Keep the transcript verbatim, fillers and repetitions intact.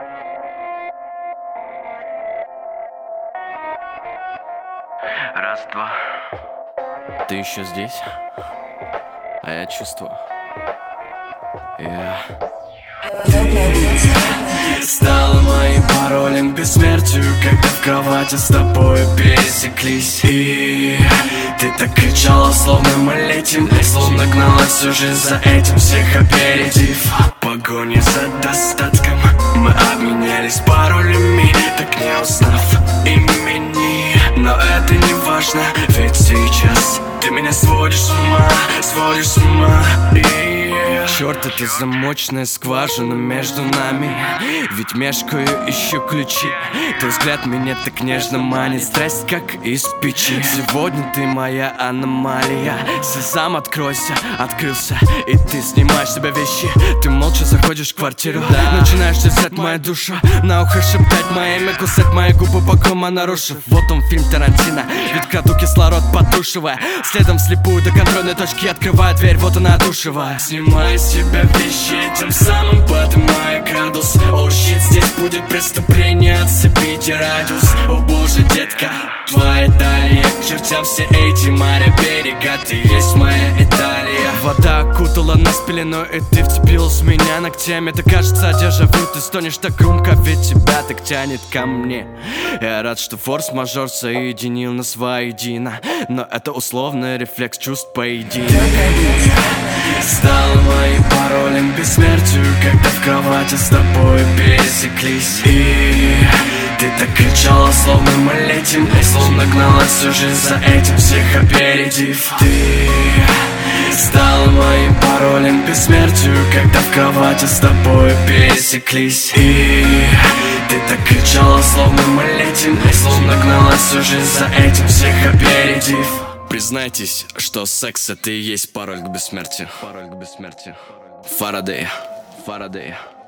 Раз, два. Ты еще здесь? А я чувствую. Я... Стала моим паролем к бессмертию, когда в кровати с тобой пересеклись. И ты так кричала, словно мы летим, словно гналась всю жизнь за этим, всех опередив. В погоне за достатком мы обменялись паролями, так не узнав имени. Но это не важно, ведь сейчас ты меня сводишь с ума, сводишь с ума. И черт, это замочная скважина между нами, ведь мешкаю, ищу ключи. Твой взгляд меня так нежно манит, страсть как из печи. Сегодня ты моя аномалия, сезам, откройся, открылся. И ты снимаешь с себя вещи, ты молча заходишь в квартиру, да. Начинаешь терзать мою душу, на ухо шептать мое имя, кусать мои губы, покома нарушив. Вот он фильм Тарантино, ведь краду кислород потушивая, следом вслепую до контрольной точки открываю дверь, вот она душевая. Снимай с себя вещи, тем самым поднимая градус. О, щит, здесь будет преступление, отцепите радиус. О боже, детка, твоя Италия, к чертям все эти моря, берега, ты есть моя Италия. Вода окутала нас пеленой, и ты вцепилась в меня ногтями. Это кажется дежавю, ты стонешь так громко, ведь тебя так тянет ко мне. Я рад, что форс-мажор соединил нас воедино, но это условный рефлекс чувств поединка. Стал моим паролем к бессмертию, когда в кровати с тобой пересеклись. И ты так кричала, словно мы летим, словно гналась всю жизнь за этим, всех опередив. Ты стала моим паролем к бессмертию, когда в кровати с тобой пересеклись. И ты так кричала, словно мы летим, словно гналась всю жизнь за этим, всех опередив. Признайтесь, что секс — это и есть пароль к бессмертию. Пароль к бессмертию. Фарадей, Фарадей.